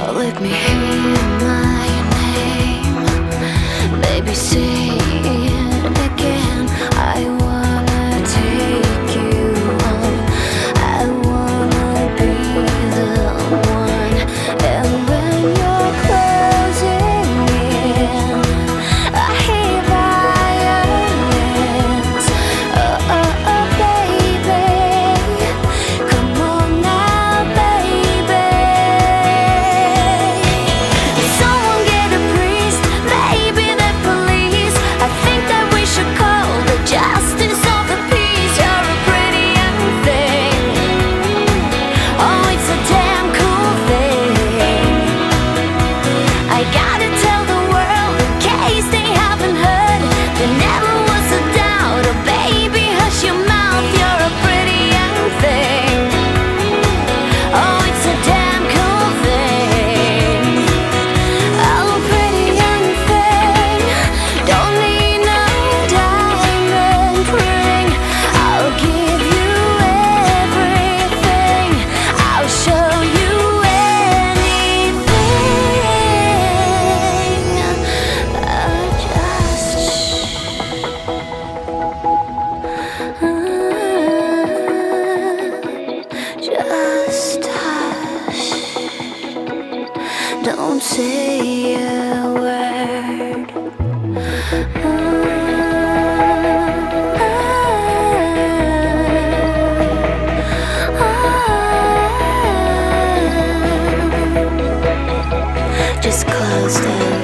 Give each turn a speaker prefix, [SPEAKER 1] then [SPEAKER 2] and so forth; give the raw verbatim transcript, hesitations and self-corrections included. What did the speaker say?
[SPEAKER 1] Let me hear my name, baby, say it again. I wanna take you home, I wanna be the one. And when you're closing in, I hear violins. Oh, oh, oh, baby, come on now, baby. Someone get a priest, maybe the police. I think that we should call the justice of the peace. You're a pretty young thing. Oh, it's a damn cool thing. I gotta tell the world in case they haven't heard. There never was a doubt. Oh, baby, hush your mouth. You're a pretty young thing. Oh, it's a damn cool thing. Oh, pretty young thing. Don't need no diamond ring. I'll give you everything. I'll show you anything. Uh, just, uh, just hush. Don't say a word. Just close them.